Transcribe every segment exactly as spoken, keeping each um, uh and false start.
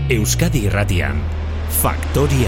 Euskadi Irratian, Faktoria.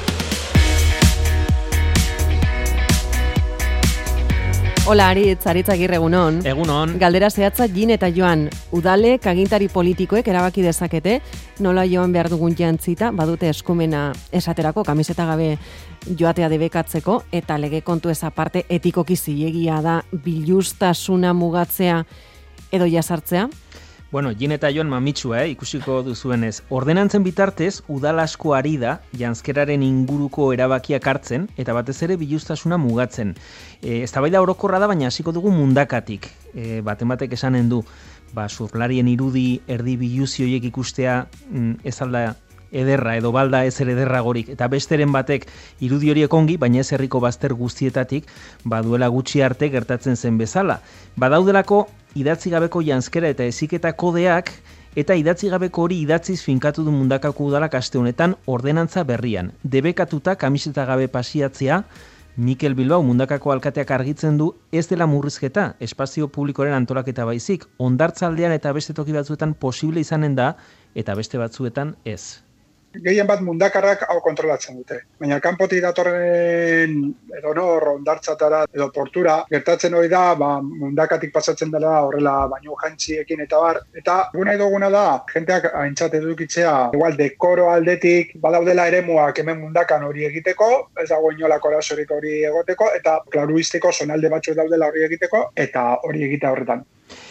Hola Aritz, Aritz Agirre egunon. Egunon. Galdera zehatza Jin eta Joan, udalek agintari politikoek erabaki dezakete, nola joan behar dugun jantzita, badute eskumena esaterako, kamiseta gabe joatea debekatzeko, eta lege kontu ez aparte etikoki zilegia da biluztasuna mugatzea edo jasartzea? Bueno, Jin eta Joan mamitsua, eh, ikusiko duzuenez. Ordenantzen bitartez, udal asko ari da, janzkeraren inguruko erabakiak hartzen, eta batez ere biluztasuna mugatzen. E, eztabaida orokorra da, baina hasiko dugu mundakatik. E, baten batek esanen du, ba, surflarien irudi erdi biluzi horiek ikustea mm, ez alda ederra edo balda ez ere ederragorik, eta besteren batek irudi horiek ongi, baina ez herriko bazter guztietatik, baduela gutxi arte gertatzen zen bezala. Badaudelako idatzi gabeko janzkera eta heziketa kodeak, eta idatzi gabeko hori idatziz finkatu du Mundakako udalak aste honetan ordenantza berrian. Debekatuta kamiseta gabe pasiatzea, Mikel Bilbao Mundakako alkateak argitzen du ez dela murrizketa, espazio publikoaren antolaketa baizik, hondartzaldean eta beste toki batzuetan posible izanen da, eta beste batzuetan ez. Gehien bat mundakarrak hau kontrolatzen dute. Baina kanpotik datorren edo nor hondartzatara edo portura gertatzen hori da, ba, mundakatik pasatzen dela horrela baino jantziekin eta bar. Eta guna nahi duguna da, jenteak aintzat edukitzea, igual dekoro aldetik badaudela eremuak hemen mundakan hori egiteko, ez dago inolako arazorik hori egoteko, eta klaruistiko zonalde batzuk daudela hori egiteko, eta hori egitea horretan.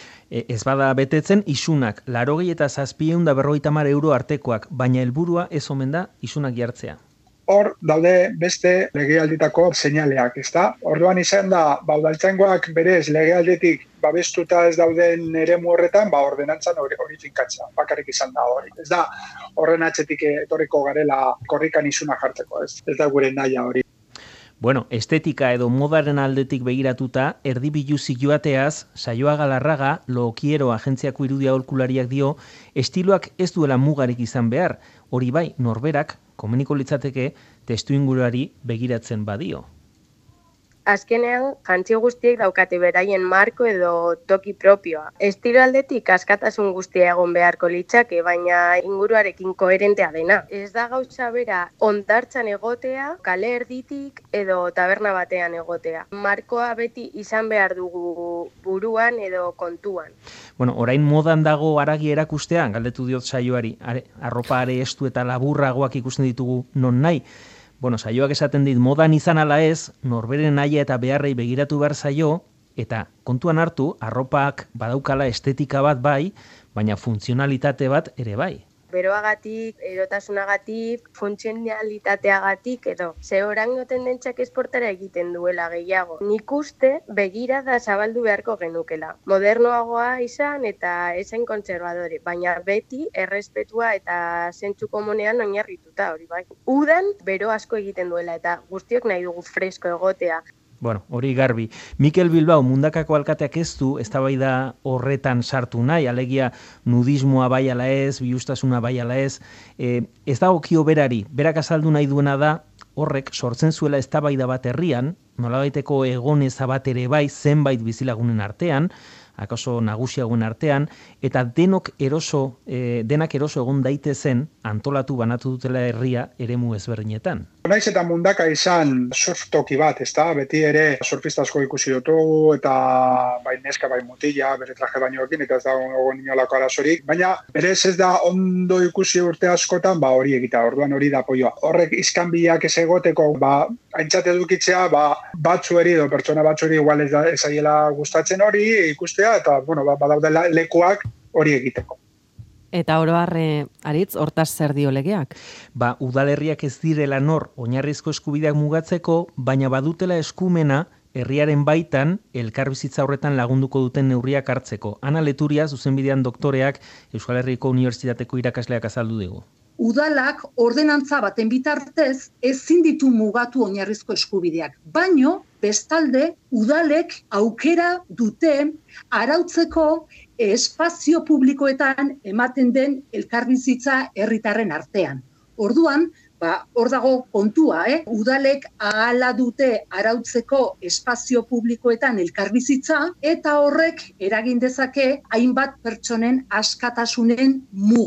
Ez bada betetzen isunak, laurogei eta zazpieun da berrogeita hamar euro artekoak, baina helburua ez omen da isunak jartzea. Hor daude beste legealditako seinaleak, ezta? Orduan izan da, ba, udaltzaingoak berez legealdetik babestuta ez dauden eremu horretan, ba, ordenantzan hori, hori finkatzea, bakarrik izan da hori. Ez da, horren atzetik etorriko garela korrikan isuna jartzeko, ez, ez da gure naia hori. Bueno, estetika edo modaren aldetik begiratuta, erdi biluzi joateaz, Saioa Galarraga, Lo Quiero agentziako irudia aholkulariak dio, estiloak ez duela mugarik izan behar, hori bai, norberak, komeniko litzateke, testuinguruari begiratzen badio. Azkenean, jantzi guztiek daukate beraien marko edo toki propioa. Estilo aldetik askatasun guztia egon beharko litzake, baina inguruarekin koherentea dena. Ez da gauza bera hondartzan egotea, kale erditik edo taberna batean egotea. Markoa beti izan behar dugu buruan edo kontuan. Bueno, orain modan dago haragi erakustea, galdetu diot saioari, are, arropa are estu eta laburragoak ikusten ditugu non nahi. Bueno, saioak esaten dit modan izan ala ez, norberen naia eta beharrei begiratu behar zaio, eta kontuan hartu, arropak badaukala estetika bat bai, baina funtzionalitate bat ere bai. Beroagatik, erotasunagatik, funtzionalitateagatik edo. Ze oraingo tendentzak esportara egiten duela gehiago. Nik uste begira da zabaldu beharko genukela. Modernoagoa izan eta ezen kontserbadore, baina beti errespetua eta zentzu komunean oinarrituta hori bai. Udan bero asko egiten duela eta guztiok nahi dugu fresko egotea. Bueno, hori garbi. Mikel Bilbao Mundakako alkateak ez du eztabaida horretan sartu nahi, alegia nudismoa bai ala ez, biluztasuna bai ala ez. E, ez dagokio berari, berak azaldu nahi duena da, horrek sortzen zuela eztabaida bat herrian, nolabaiteko egoneza bat ere bai zenbait bizilagunen artean, akaso nagusiagoen artean, eta denok eroso, e, denak eroso egon daitezen antolatu banatu dutela herria eremu ezberdinetan. Naiz eta Mundaka izan surf toki bat, ezta? Beti ere surfista asko ikusi dutugu eta bai neska bai mutila, bere traje bainoekin eta ez da egon inolako arazorik, baina berez ez da ondo ikusi urte askotan, ba hori egita, orduan hori da apoioa. Horrek iskanbilak ez egoteko, ba aintzat edukitzea, ba batzueri edo pertsona batzueri igual ez da ezaiela gustatzen hori ikustea eta bueno, ba badaudela lekuak hori egiteko. Eta oro harre, Aritz, hortaz zer dio legeak? Ba, udalerriak ez direla nor oinarrizko eskubideak mugatzeko, baina badutela eskumena herriaren baitan elkarbizitza horretan lagunduko duten neurriak hartzeko. Ana Leturia, zuzenbidean doktoreak, Euskal Herriko Unibertsitateko irakasleak azaldu digu. Udalak ordenantza baten bitartez ezin ditu mugatu oinarrizko eskubideak, baino bestalde udalek aukera dute arautzeko espazio publikoetan ematen den elkarbizitza herritarren artean. Orduan, ba, hor dago kontua, eh? Udalek ahala dute arautzeko espazio publikoetan elkarbizitza eta horrek eragin dezake hainbat pertsonen askatasunen muga.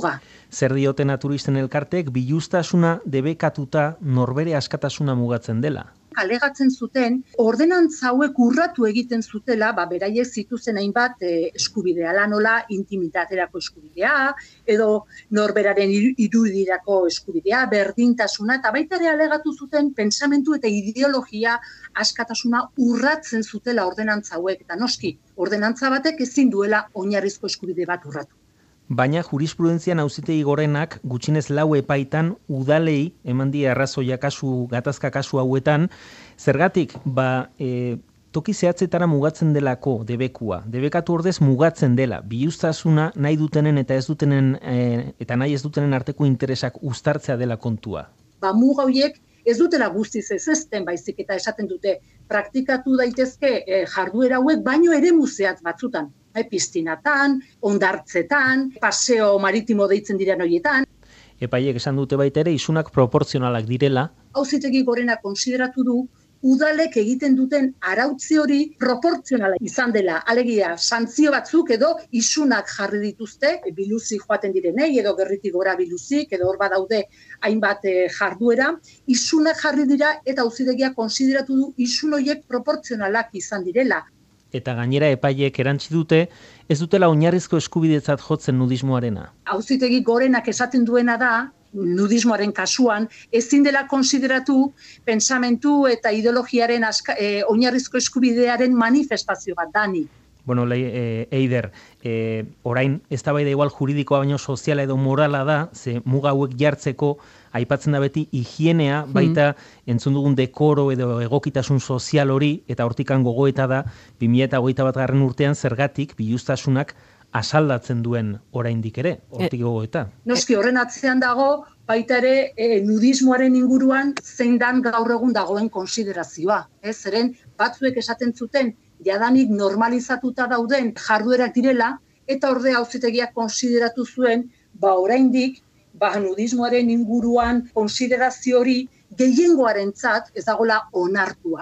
zer diote naturisten elkartek biluztasuna debekatuta norbere askatasuna mugatzen dela. Alegatzen zuten, ordenantza hauek urratu egiten zutela, ba, beraiek zituzen hainbat e, eskubidea, lanola intimitaterako eskubidea, edo norberaren irudirako eskubidea, berdintasuna, eta baita ere alegatu zuten pentsamentu eta ideologia askatasuna urratzen zutela ordenantza hauek, eta noski, ordenantza batek ezin duela oinarrizko eskubide bat urratu. Baina jurisprudentzian auzitegi gorenak gutxinez lau epaitan udalei eman die arrazoia kasu gatazka kasu hauetan, zergatik ba e, toki zehatzetara mugatzen delako debekua. Debekatu ordez mugatzen dela. Biluztasuna nahi dutenen eta ez dutenen e, eta nahi ez dutenen arteko interesak uztartzea dela kontua. Ba muga horiek ez dutela guztiz ez ezten baizik eta esaten dute praktikatu daitezke e, jarduera hauek baino ere muzeat batzutan. E, piztinatan, ondartzetan, paseo maritimo deitzen diren horietan. Epaiek esan dute baita ere isunak proportzionalak direla. Auzitegi gorena konsideratu du udalek egiten duten arautze hori proportzionala izan dela. Alegia, santzio batzuk edo isunak jarri dituzte, biluzi joaten direnei edo gerritik gora biluzik edo hor badaude hainbat e, jarduera, isunak jarri dira eta auzitegia konsideratu du isun horiek proportzionalak izan direla. Eta gainera epaiek erantzi dute, ez dutela oinarrizko eskubidetzat jotzen nudismoarena. Auzitegi gorenak esaten duena da, nudismoaren kasuan, ezin dela konsideratu pentsamentu eta ideologiaren aska, e, oinarrizko eskubidearen manifestazio bat dani. Bueno, e, Eider, e, orain eztabaida igual juridikoa baino soziala edo morala da, ze muga hauek jartzeko aipatzen da beti higienea, baita entzun dugun dekoro edo egokitasun sozial hori, eta hortikan gogoeta da, bi mila hogeita bat garren urtean zergatik biluztasunak asaldatzen duen oraindik ere, hortik gogoeta. Noski horren atzean dago, baita ere e, nudismoaren inguruan zein dan gaur egun dagoen konsiderazioa. Ez, zeren batzuek esaten zuten, jadanik normalizatuta dauden jarduerak direla, eta ordea auzitegiak konsideratu zuen, ba oraindik, ba nudismoaren inguruan konsiderazio hori gehiengoarentzat ez dagoela onartua.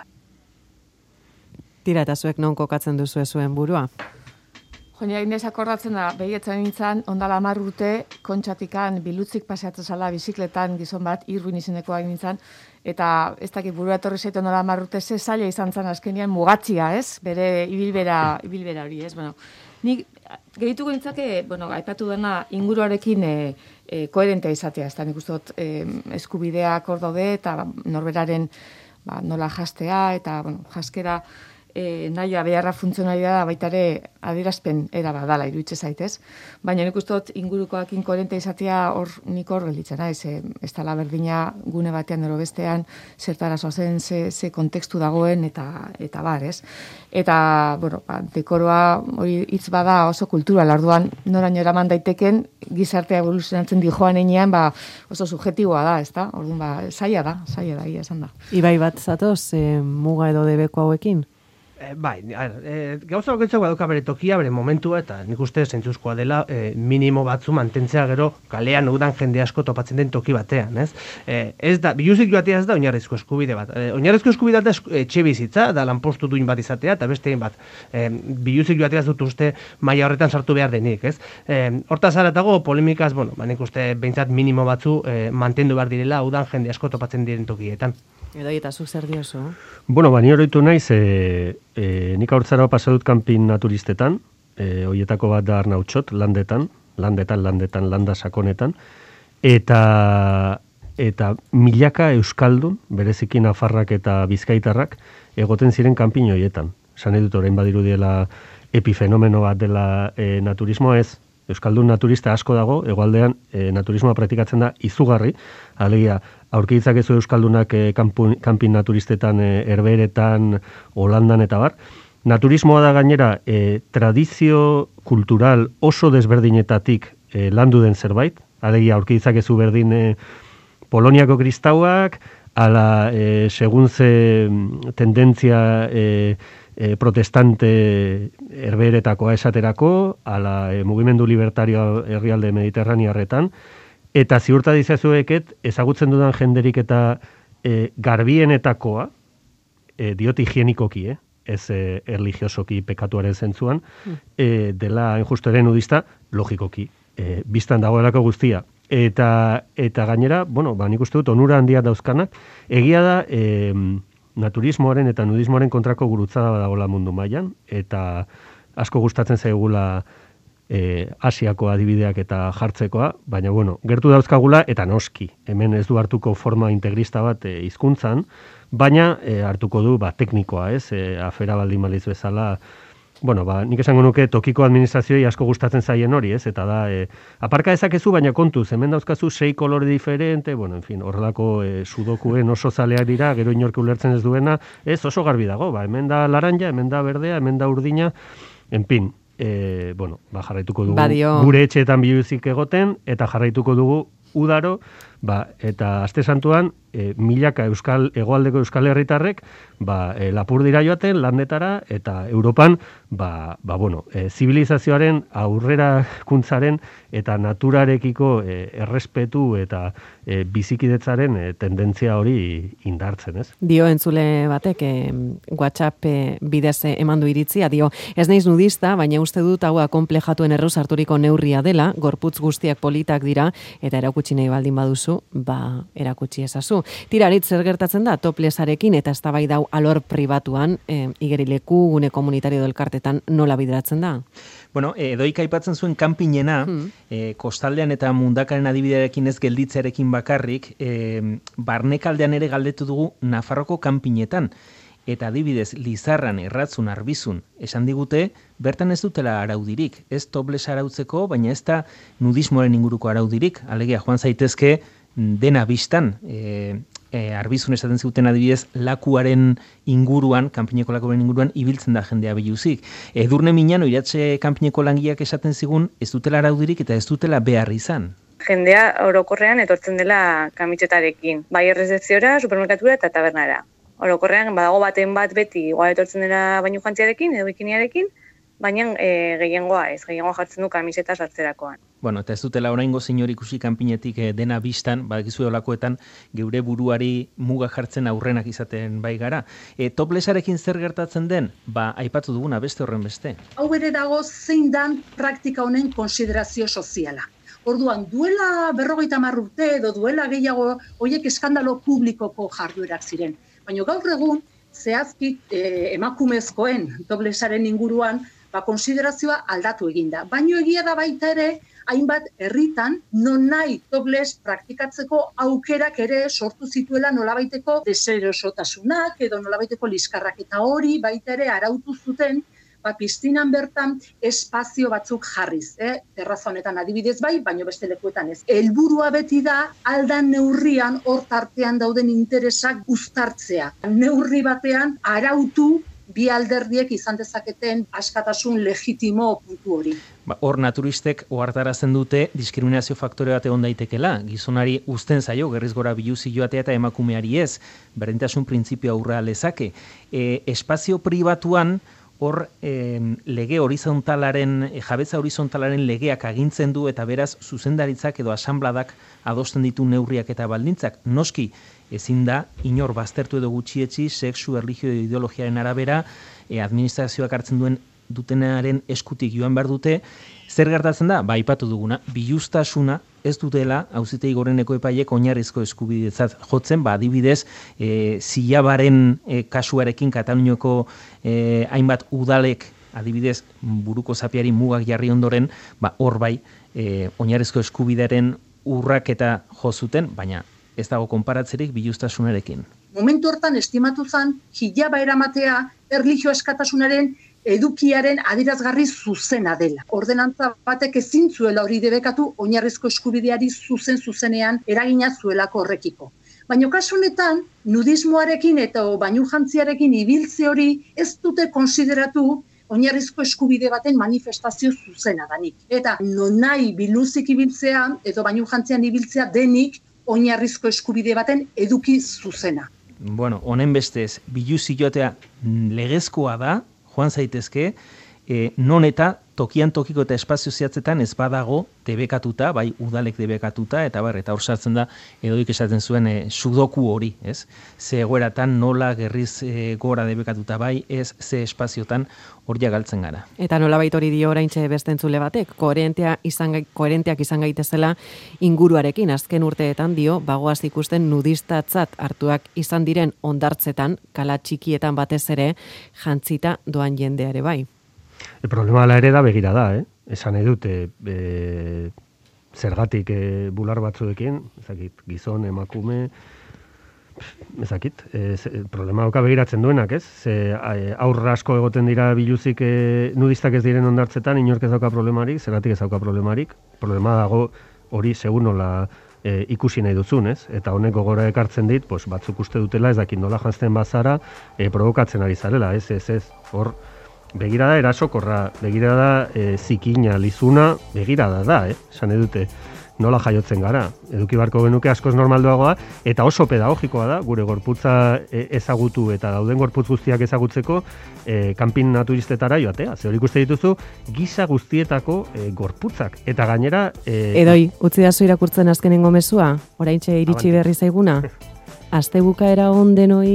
Tira eta zuek non kokatzen duzu zuen burua? Jonia Inez akordatzen da, behietzen nintzen, ondala hamar urte, kontxatikan bilutzik paseatzen zala bizikletan gizon bat, irruin izenekoa nintzen, eta ez dakit burua etorri zaite ondala hamar urte, ze zaila izan zen azkenian mugatzia, ez? Bere ibilbera, ibilbera hori, ez? Bueno, nik gehituko nintzake, bueno, aipatu dena inguruarekin e, e, koherentea izatea, ez da nik uste dut e, eskubideak hor daude, eta norberaren ba, nola jastea, eta bueno, jaskera, E, nahia beharra funtzionalia da baita ere adierazpen era badala iruditze zaitez. Baina nik uste dut ingurukoekin koherente izatea hor nik hor gelditzen naiz, ez ez dela berdina gune batean edo bestean zertara zoazen, ze, ze kontekstu dagoen eta eta bar, ez? Eta, bueno, ba, dekoroa hori hitz bada oso kultural, orduan noraino eraman daiteken gizartea evoluzionatzen di joan heinean, ba, oso subjektiboa da, ezta? Orduan ba, zaila da, zaila da, ia esan da. Ibai bat zatoz, e, muga edo debeko hauekin? E, bai, e, gauza bakoitzak baduka bere tokia, bere momentua, eta nik uste zentzuzkoa dela e, minimo batzu mantentzea gero kalean udan jende asko topatzen den toki batean, ez? E, ez da, biluzik joatea ez da oinarrizko eskubide bat. E, oinarrizko eskubide da etxe bizitza, da lanpostu duin bat izatea, eta beste bat. E, biluzik joatea ez dut uste maila horretan sartu behar denik, ez? E, hortaz haratago polemikaz, bueno, ba, nik uste behintzat minimo batzu e, mantendu behar direla udan jende asko topatzen diren tokietan. Edo eta zu zer diozu? Bueno, ba, ni oroitu naiz, e, e, nik aurtzara pasadut kanpin naturistetan, e, hoietako bat da Arnautxot, landetan, landetan, landetan, landa sakonetan, eta, eta milaka euskaldun, bereziki nafarrak eta bizkaitarrak, egoten ziren kanpin hoietan. Esan edut orain badirudiela epifenomeno bat dela e, naturismoa ez, euskaldun naturista asko dago, hegoaldean e, naturismoa praktikatzen da izugarri, alegia, aurkitzak ezu euskaldunak e, kanpun, kanpin naturistetan, e, herberetan, Holandan eta bar. Naturismoa da gainera e, tradizio kultural oso desberdinetatik e, landu den zerbait, alegia, aurkitzak ezu berdin e, Poloniako kristauak, ala e, segun ze tendentzia e, e, protestante herberetakoa esaterako, ala e, mugimendu libertario herrialde mediterranearretan, eta ziurta dizazueket ezagutzen dudan jenderik eta e, garbienetakoa, e, diot higienikoki, eh? ez e, erligiosoki pekatuaren zentzuan, e, dela enjustoren nudista, logikoki. E, biztan dagoelako guztia, Eta, eta gainera, bueno, ba, nik uste dut onura handia dauzkanak, egia da e, naturismoaren eta nudismoaren kontrako gurutzada badagola mundu mailan, eta asko gustatzen zaigula e, Asiako adibideak eta jartzekoa, baina bueno, gertu dauzkagula eta noski, hemen ez du hartuko forma integrista bat e, hizkuntzan, baina e, hartuko du ba, teknikoa, ez, e, afera baldin baliz bezala. Bueno, ba, nik esango nuke tokiko administrazioei asko gustatzen zaien hori, ez? Eta da, e, aparka dezakezu, baina kontuz, hemen dauzkazu sei kolore diferente, bueno, en fin, horrelako e, sudokuen oso zaleak dira, gero inork ulertzen ez duena, ez oso garbi dago, ba, hemen da laranja, hemen da berdea, hemen da urdina, en fin, e, bueno, ba, jarraituko dugu Badio. Gure etxeetan biluzik egoten, eta jarraituko dugu udaro, ba, eta aste santuan, e, milaka euskal, egoaldeko euskal herritarrek, ba, e, lapurdira joaten, landetara, eta Europan, ba, ba bueno, e, zibilizazioaren aurrerakuntzaren eta naturarekiko e, errespetu eta e, bizikidetzaren e, tendentzia hori indartzen, ez? Dio entzule batek, e, WhatsApp e, bidez eman du iritzia, dio, ez naiz nudista, baina uste dut hau akonplejatuen erruz harturiko neurria dela, gorputz guztiak politak dira, eta erakutsi nahi baldin baduzu, ba, erakutsi ezazu. Tirarit zer gertatzen da, toplesarekin eta eztabaida hau alor pribatuan, e, igerileku, gune komunitario del kartetan nola bideratzen da? Bueno, edoik aipatzen zuen kanpinena, hmm. e, kostaldean eta mundakaren adibidearekin ez gelditzearekin bakarrik, e, barnekaldean ere galdetu dugu Nafarroko kanpinetan. Eta adibidez, Lizarran, Erratzun, Arbizun, esan digute, bertan ez dutela araudirik. Ez toplesa arautzeko, baina ez da nudismoaren inguruko araudirik. Alegia, joan zaitezke dena bistan. E, e, Arbizun esaten ziguten adibidez, lakuaren inguruan, kanpineko lakuaren inguruan, ibiltzen da jendea biluzik. Edurne Minano, iratxe kanpineko langileak esaten zigun, ez dutela araudirik eta ez dutela behar izan. Jendea orokorrean etortzen dela kamitxetarekin. Bai errezepziora, supermerkatura eta tabernara. Orokorrean, badago baten bat beti, igual etortzen dela bainu jantziarekin, edo bikiniarekin, baina e, gehiengoa ez, gehiengoa jartzen du kamiseta sartzerakoan. Bueno, eta ez dutela oraingo seinor ikusi kanpinetik e, dena bistan, badakizu olakoetan geure buruari muga jartzen aurrenak izaten bai gara. E, toplesarekin zer gertatzen den? Ba, aipatu duguna beste horren beste. Hau ere dago zein dan praktika honen konsiderazio soziala. Orduan, duela berrogeita hamar urte edo duela gehiago horiek eskandalo publikoko jarduerak ziren. Baina gaur egun, zehazki eh, emakumezkoen toplesaren inguruan, ba, konsiderazioa aldatu eginda. Baina egia da baita ere, hainbat herritan, non nahi toples praktikatzeko aukerak ere sortu zituela nolabaiteko deserosotasunak edo nolabaiteko liskarrak. Eta hori baita ere arautu zuten, ba, piztinan bertan espazio batzuk jarriz. Eh? Terraza honetan adibidez bai, baino beste lekuetan ez. Helburua beti da, aldan neurrian hor tartean dauden interesak uztartzea. Neurri batean arautu bi alderdiek izan dezaketen askatasun legitimo puntu hori. Ba, hor naturistek ohartarazten dute diskriminazio faktore bat egon daitekela. Gizonari uzten zaio, gerriz gora biluzi joatea eta emakumeari ez. Berdintasun printzipioa aurra lezake. E, espazio pribatuan, hor e, lege horizontalaren, e, jabetza horizontalaren legeak agintzen du eta beraz zuzendaritzak edo asanbladak adosten ditu neurriak eta baldintzak. Noski, ezin da, inor baztertu edo gutxietsi, sexu, erlijio edo ideologiaren arabera, e, administrazioak hartzen duen dutenaren eskutik joan behar dute. Zer gertatzen da? Ba, aipatu duguna, biluztasuna ez dutela auzitegi goreneko epaiek oinarrizko eskubidetzat jotzen, ba, adibidez, e, zilabaren e, kasuarekin Kataluniako e, hainbat udalek, adibidez, buruko zapiari mugak jarri ondoren, ba, hor bai, e, oinarrizko eskubidearen urraketa jo zuten, baina ez dago konparatzerik biluztasunarekin. Momentu hortan estimatu zen, hijaba eramatea erlijio eskatasunaren edukiaren adirazgarri zuzena dela. Ordenantza batek ezin zuela hori debekatu oinarrizko eskubideari zuzen zuzenean eragina zuelako horrekiko. Baina kasu honetan, nudismoarekin eta bainu jantziarekin ibiltze hori ez dute konsideratu oinarrizko eskubide baten manifestazio zuzena danik. Eta nonai biluzik ibiltzea edo bainu jantzian ibiltzea denik oinarrizko eskubide baten eduki zuzena. Bueno, honen bestez, biluzi joatea legezkoa da, joan zaitezke, e, non eta tokian tokiko eta espazio zehatzetan ez badago debekatuta, bai udalek debekatuta, eta bar, eta hor sartzen da, edoik esaten zuen e, sudoku hori, ez? Ze egoeratan nola gerriz e, gora debekatuta bai, ez ze espaziotan hor galtzen gara. Eta nola hori dio oraintxe beste entzule batek, koherentea izan, koherenteak izan gaitezela inguruarekin, azken urteetan dio, bagoaz ikusten nudistatzat hartuak izan diren ondartzetan, kala txikietan batez ere, jantzita doan jendeare bai. El problema ala ere da begira da, eh? Esan nahi dute, e, zergatik e, bular batzuekin, ezakit, gizon, emakume, ezakit, e, problema dauka begiratzen duenak, ez? Ze aurra asko egoten dira biluzik e, nudistak ez diren ondartzetan, inork ez dauka problemarik, zergatik ez dauka problemarik, problema dago hori segun nola e, ikusi nahi duzun, ez? Eta honek gogora ekartzen dit, pues, batzuk uste dutela, ez dakit nola janzten bazara, e, provokatzen ari zarela, ez, ez, ez, hor, begirada erasokorra, begirada e, zikina, lizuna, begirada da, eh? Esan edute, nola jaiotzen gara. Eduki barko genuke askoz normalduagoa, eta oso pedagogikoa da, gure gorputza ezagutu eta dauden gorputz guztiak ezagutzeko e, kanpin naturistetara joatea. Zer hori ikuste dituzu, giza guztietako e, gorputzak. Eta gainera... E, Edoi, utzi dazu irakurtzen azkenengo mezua? Oraintxe iritsi berri zaiguna? Aste bukaera ondenoi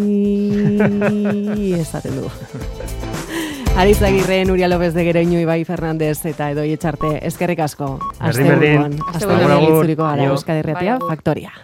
esaten du. Aritz Agirre, Nuria López de Gereñu, Ibai Fernandez eta Edoi Etxarte, eskerrik asko. Berdin, berdin. Aste buruan, itzuriko gara Euskadi Irratia, Faktoria.